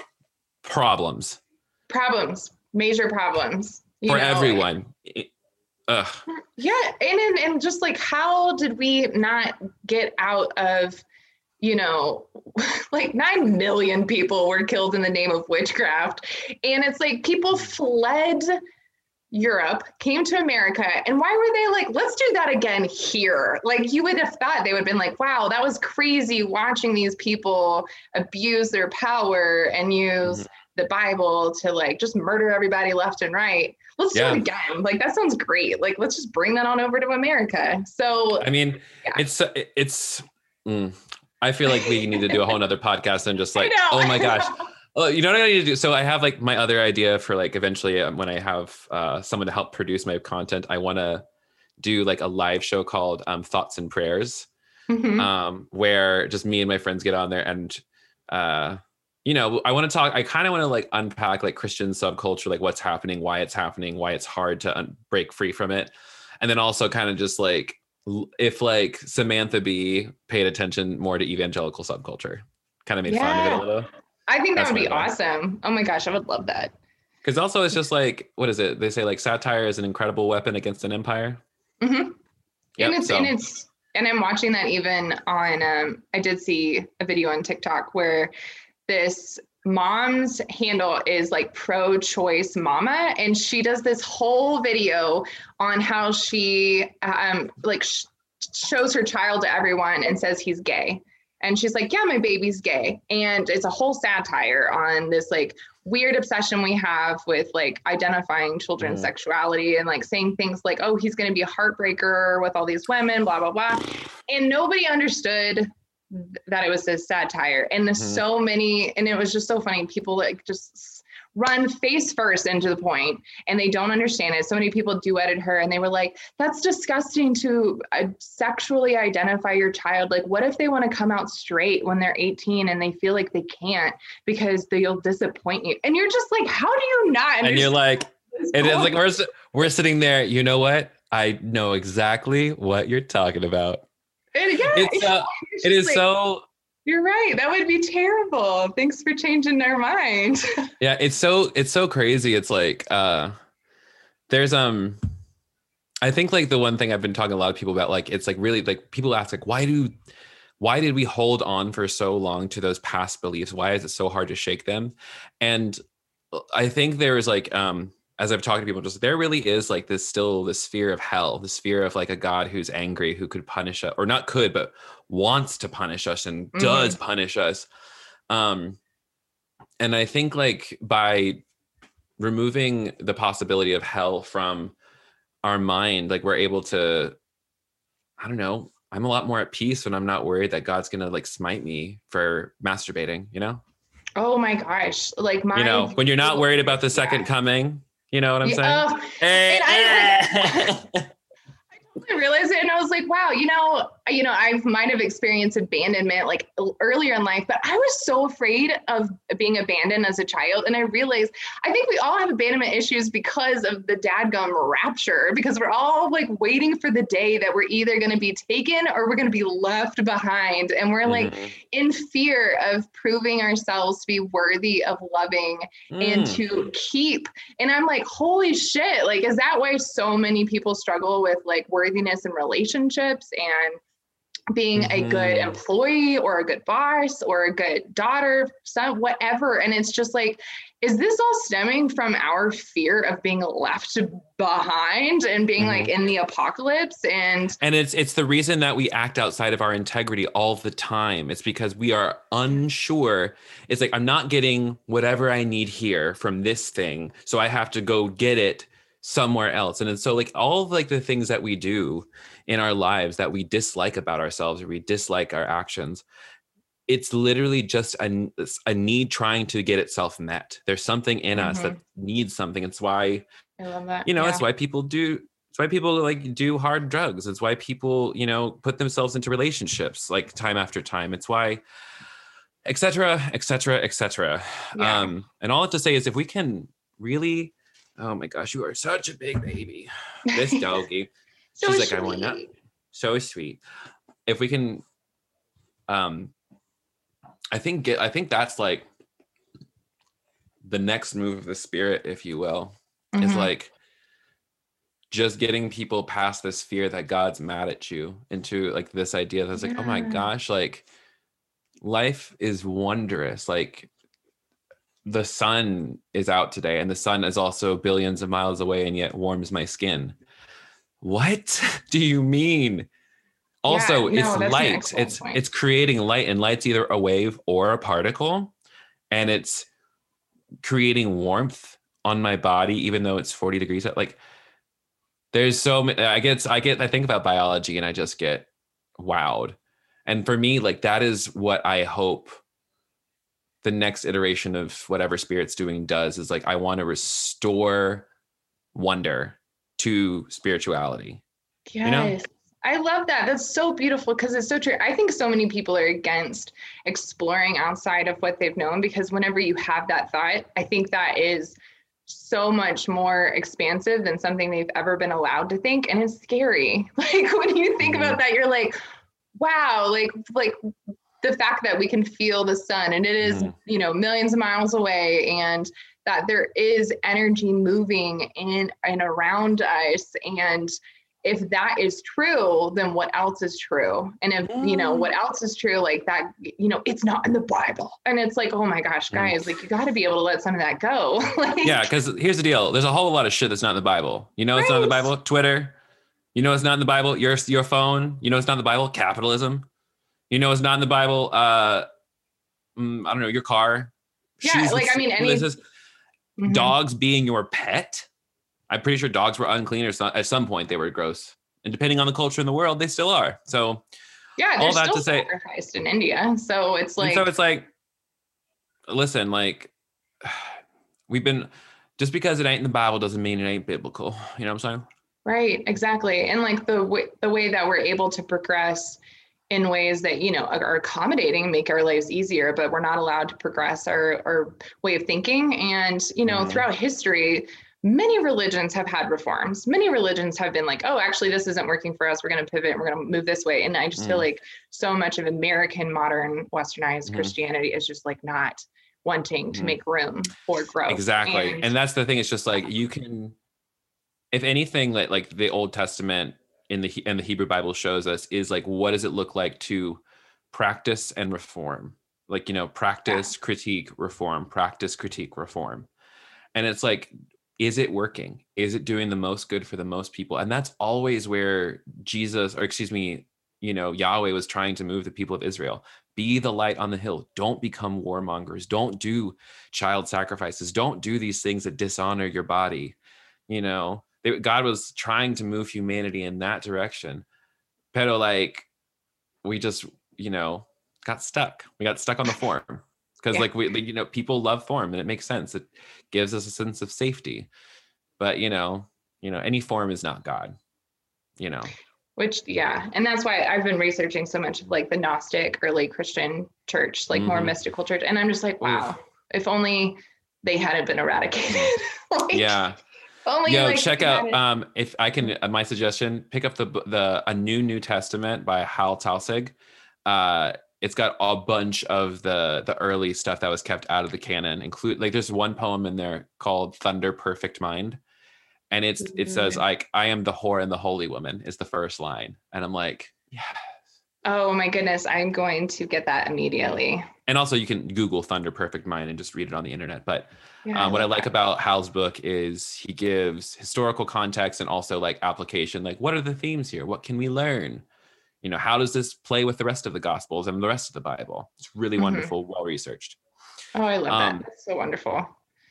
major problems for everyone. Ugh. Yeah, and just like, how did we not get out of, you know, like 9 million people were killed in the name of witchcraft, and it's like people fled Europe, came to America, and why were they like, let's do that again here? Like, you would have thought they would have been like, wow, that was crazy watching these people abuse their power and use the Bible to like just murder everybody left and right. Let's do it again. Like, that sounds great. Like, let's just bring that on over to America. So, I mean, it's I feel like we need to do a whole nother podcast and just like, oh my gosh. Oh, you know what I need to do? So I have like my other idea for like eventually when I have someone to help produce my content, I want to do like a live show called Thoughts and Prayers, where just me and my friends get on there and, you know, I want to talk, I kind of want to like unpack like Christian subculture, like what's happening, why it's hard to break free from it. And then also kind of just like, if like Samantha Bee paid attention more to evangelical subculture, kind of made fun of it a little. I think that would be awesome. Oh my gosh, I would love that. Because also it's just like, what is it? They say like satire is an incredible weapon against an empire. Mm-hmm. Yep, and I'm watching that even on, I did see a video on TikTok where this mom's handle is like pro-choice mama, and she does this whole video on how she shows her child to everyone and says he's gay. And she's like, yeah, my baby's gay. And it's a whole satire on this like weird obsession we have with like identifying children's sexuality and like saying things like, oh, he's going to be a heartbreaker with all these women, blah, blah, blah. And nobody understood that it was a satire. And there's so many, and it was just so funny. People like just run face first into the point and they don't understand it. So many people duetted her and they were like, that's disgusting to sexually identify your child. Like, what if they want to come out straight when they're 18 and they feel like they can't because they'll disappoint you? And you're just like, how do you not understand? And you're like, it is like, we're sitting there, you know what? I know exactly what you're talking about. It is so... You're right. That would be terrible. Thanks for changing our mind. Yeah, it's so crazy. It's like there's I think like the one thing I've been talking to a lot of people about, like it's like really like people ask like why did we hold on for so long to those past beliefs? Why is it so hard to shake them? And I think there is like as I've talked to people, just there really is like this fear of hell, this fear of like a God who's angry, who could punish us, or not could, but wants to punish us and does punish us. And I think like by removing the possibility of hell from our mind, like we're able to, I don't know, I'm a lot more at peace when I'm not worried that God's going to like smite me for masturbating, you know? Oh my gosh. Like you know, when you're not worried about the second coming, you know what I'm saying? I realized it and I was like, wow, you know, I might have experienced abandonment like earlier in life, but I was so afraid of being abandoned as a child. And I realized, I think we all have abandonment issues because of the dadgum rapture, because we're all like waiting for the day that we're either going to be taken or we're going to be left behind. And we're like in fear of proving ourselves to be worthy of loving and to keep. And I'm like, holy shit, like, is that why so many people struggle with like worthiness in relationships and being a good employee or a good boss or a good daughter, son, whatever? And it's just like, is this all stemming from our fear of being left behind and being like in the apocalypse? And it's the reason that we act outside of our integrity all the time. It's because we are unsure. It's like, I'm not getting whatever I need here from this thing, so I have to go get it somewhere else. And so like all of like the things that we do in our lives that we dislike about ourselves, or we dislike our actions, it's literally just a need trying to get itself met. There's something in us that needs something. It's why, I love that. It's why people like do hard drugs. It's why people, put themselves into relationships like time after time. It's why, et cetera, et cetera, et cetera. Yeah. And all I have to say is if we can really, oh my gosh, you are such a big baby. This doggy. So She's like, sweet. I want that. So sweet. If we can, I think that's like the next move of the Spirit, if you will, is like just getting people past this fear that God's mad at you into like this idea that's like, oh my gosh, like life is wondrous. Like the sun is out today and the sun is also billions of miles away and yet warms my skin. What do you mean? Also, it's light. It's creating light, and light's either a wave or a particle, and it's creating warmth on my body, even though it's 40 degrees. Like, there's so many. I think about biology, and I just get wowed. And for me, like that is what I hope the next iteration of whatever Spirit's doing does. Is like I want to restore wonder to spirituality. Yes. I love that. That's so beautiful because it's so true. I think so many people are against exploring outside of what they've known, because whenever you have that thought, I think that is so much more expansive than something they've ever been allowed to think. And it's scary. Like when you think about that, you're like, wow, like the fact that we can feel the sun and it is, millions of miles away, and that there is energy moving in and around us. And if that is true, then what else is true? And if, what else is true, like that, it's not in the Bible. And it's like, oh my gosh, guys, like you got to be able to let some of that go. Yeah. Cause here's the deal. There's a whole lot of shit that's not in the Bible. It's not in the Bible. Twitter, it's not in the Bible. Your phone, it's not in the Bible. Capitalism, it's not in the Bible. I don't know, your car. Yeah. Dogs being your pet. I'm pretty sure dogs were unclean, or at some point they were gross. And depending on the culture in the world, they still are. So yeah, all that to say, sacrificed in India. So it's like, listen, like we've been, just because it ain't in the Bible doesn't mean it ain't biblical. You know what I'm saying? Right, exactly. And like the way that we're able to progress in ways that, are accommodating, make our lives easier, but we're not allowed to progress our way of thinking. And, throughout history, many religions have had reforms. Many religions have been like, oh, actually, this isn't working for us. We're going to pivot. We're going to move this way. And I just feel like so much of American modern westernized Christianity is just like not wanting to make room for growth. Exactly. And that's the thing. It's just like you can, if anything, like the Old Testament in the Hebrew Bible shows us is like, what does it look like to practice and reform? Like, practice, critique, reform, practice, critique, reform. And it's like, is it working? Is it doing the most good for the most people? And that's always where Yahweh was trying to move the people of Israel. Be the light on the hill. Don't become warmongers. Don't do child sacrifices. Don't do these things that dishonor your body. God was trying to move humanity in that direction. Pero like, we just, got stuck. We got stuck on the form. Because people love form, and it makes sense. It gives us a sense of safety. But any form is not God. Which, yeah, and that's why I've been researching so much of like the Gnostic early Christian church, like more mystical church, and I'm just like, wow, if only they hadn't been eradicated. Yeah. Check out if I can. My suggestion: pick up a New Testament by Hal Talsig. It's got a bunch of the early stuff that was kept out of the canon. There's one poem in there called "Thunder Perfect Mind," and it says like, "I am the whore and the holy woman" is the first line, and I'm like, yes. Oh my goodness, I'm going to get that immediately. And also, you can Google "Thunder Perfect Mind" and just read it on the internet. But what I like about Hal's book is he gives historical context and also like application. Like, what are the themes here? What can we learn? How does this play with the rest of the Gospels and the rest of the Bible? It's really wonderful, well-researched. Oh, I love that. That's so wonderful.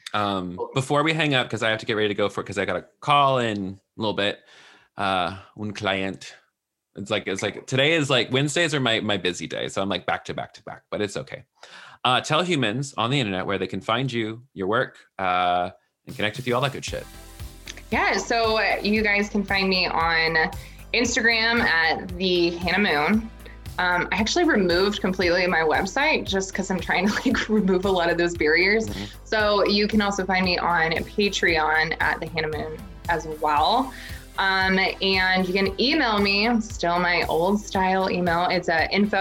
Before we hang up, because I have to get ready to go because I got a call in a little bit. Un client. It's like today is like Wednesdays are my busy day, so I'm like back to back, but it's okay. Tell humans on the internet where they can find you, your work, and connect with you, all that good shit. Yeah, so you guys can find me on Instagram at the Hannah Moon. I actually removed completely my website just because I'm trying to like remove a lot of those barriers. Mm-hmm. So you can also find me on Patreon at the Hannah Moon as well. And you can email me, still my old style email. It's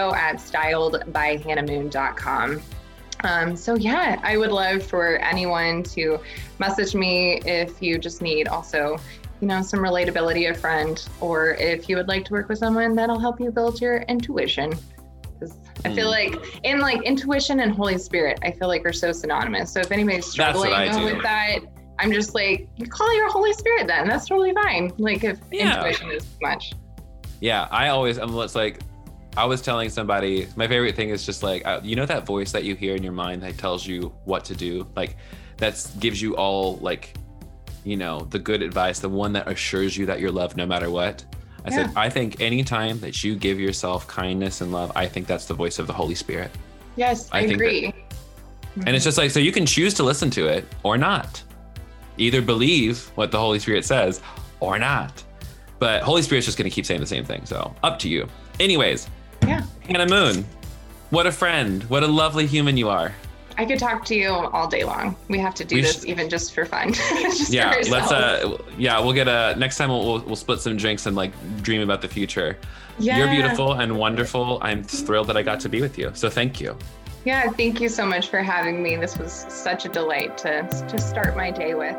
info@styledbyhannahmoon.com. So yeah, I would love for anyone to message me if you just need also, some relatability, a friend, or if you would like to work with someone that'll help you build your intuition. Because I feel like intuition and Holy Spirit, I feel like are so synonymous. So if anybody's struggling with that, I'm just like, you call your Holy Spirit then. That's totally fine. Like if intuition is too much. Yeah, I was telling somebody, my favorite thing is just like, that voice that you hear in your mind that tells you what to do, like that gives you all like, the good advice, the one that assures you that you're loved no matter what. I said, I think anytime that you give yourself kindness and love, I think that's the voice of the Holy Spirit. Yes, I agree. And it's just like, so you can choose to listen to it or not. Either believe what the Holy Spirit says or not. But Holy Spirit's just going to keep saying the same thing. So up to you. Anyways, Hannah Moon, what a friend. What a lovely human you are. I could talk to you all day long. We have to do this even just for fun. Let's we'll get next time we'll split some drinks and like dream about the future. Yeah. You're beautiful and wonderful. I'm thrilled that I got to be with you. So thank you. Yeah, thank you so much for having me. This was such a delight to start my day with.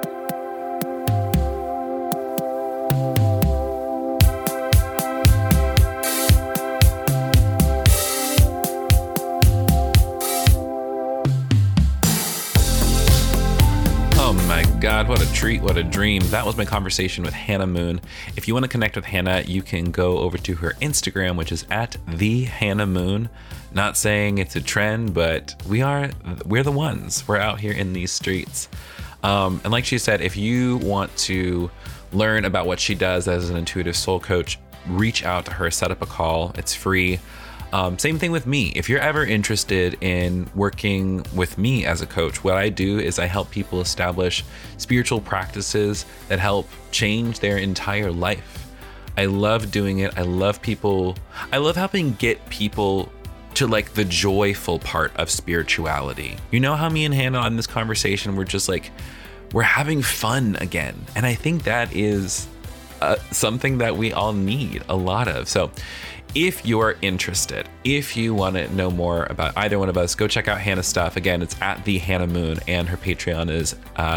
God, what a treat, what a dream. That was my conversation with Hannah Moon. If you want to connect with Hannah, you can go over to her Instagram, which is at the Hannah Moon. Not saying it's a trend, but we're the ones. We're out here in these streets. And like she said, if you want to learn about what she does as an intuitive soul coach, reach out to her, set up a call. It's free. Same thing with me. If you're ever interested in working with me as a coach, what I do is I help people establish spiritual practices that help change their entire life. I love doing it. I love helping get people to like the joyful part of spirituality. You know how me and Hannah on this conversation, we're having fun again. And I think that is something that we all need a lot of. So if you're interested, if you want to know more about either one of us, go check out Hannah's stuff. Again, it's at the Hannah Moon, and her Patreon is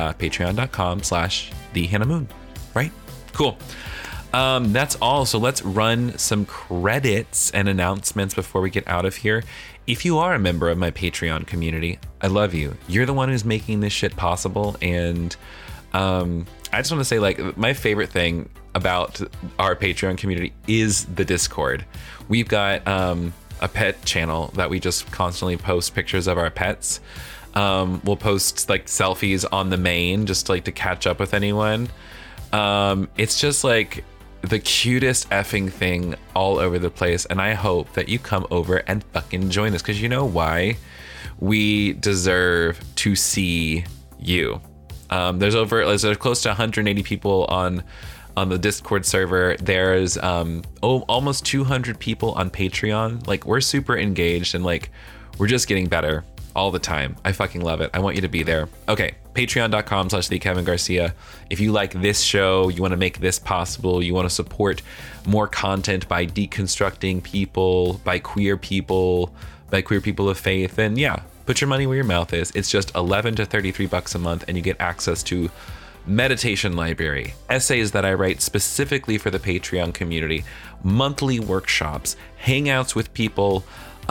patreon.com/thehannahmoon. Right? Cool. That's all. So let's run some credits and announcements before we get out of here. If you are a member of my Patreon community, I love you. You're the one who's making this shit possible. And I just want to say, like, my favorite thing about our Patreon community is the Discord. We've got a pet channel that we just constantly post pictures of our pets. We'll post like selfies on the main just like to catch up with anyone. It's just like the cutest effing thing all over the place, and I hope that you come over and fucking join us, because you know why? We deserve to see you. There's close to 180 people on the Discord server. There's almost 200 people on Patreon. Like, we're super engaged, and like we're just getting better all the time. I fucking love it. I want you to be there. Okay, patreon.com/thekevingarcia. If you like this show, you want to make this possible, you want to support more content by deconstructing people, by queer people of faith, then yeah, put your money where your mouth is. It's just $11 to $33 a month, and you get access to meditation library, essays that I write specifically for the Patreon community, monthly workshops, hangouts with people,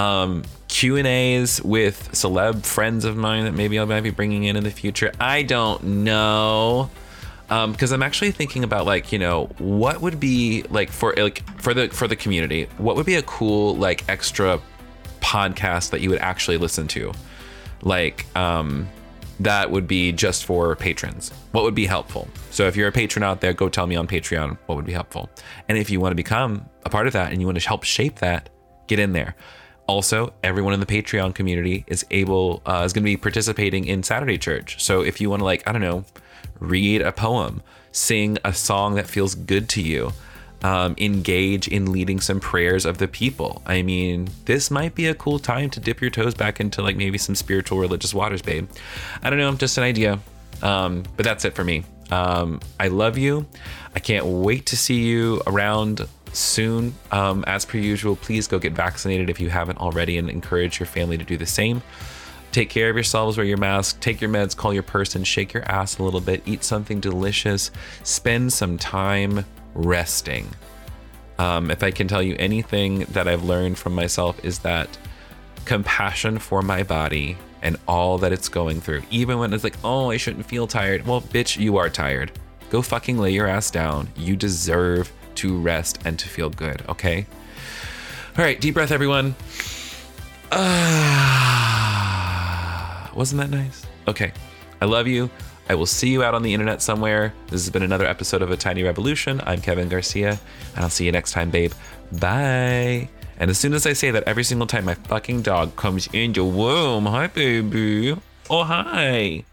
Q&As with celeb friends of mine that maybe I might be bringing in the future. I don't know, because I'm actually thinking about what would be like for the community, what would be a cool like extra podcast that you would actually listen to, like that would be just for patrons. What would be helpful? So if you're a patron out there, go tell me on Patreon what would be helpful. And if you want to become a part of that and you want to help shape that, get in there. Also, everyone in the Patreon community is going to be participating in Saturday Church. So if you want to, like, I don't know, read a poem, sing a song that feels good to you, engage in leading some prayers of the people. I mean, this might be a cool time to dip your toes back into like maybe some spiritual religious waters, babe. I don't know, just an idea. But that's it for me. I love you. I can't wait to see you around soon. As per usual, please go get vaccinated if you haven't already, and encourage your family to do the same. Take care of yourselves, wear your mask, take your meds, call your person, shake your ass a little bit, eat something delicious, spend some time resting. If I can tell you anything that I've learned from myself, is that compassion for my body and all that it's going through, even when it's like, oh, I shouldn't feel tired. Well, bitch, you are tired. Go fucking lay your ass down. You deserve to rest and to feel good, okay? All right, deep breath, everyone. Wasn't that nice? Okay, I love you. I will see you out on the internet somewhere. This has been another episode of A Tiny Revolution. I'm Kevin Garcia, and I'll see you next time, babe. Bye. And as soon as I say that, every single time my fucking dog comes in your womb, hi, baby. Oh, hi.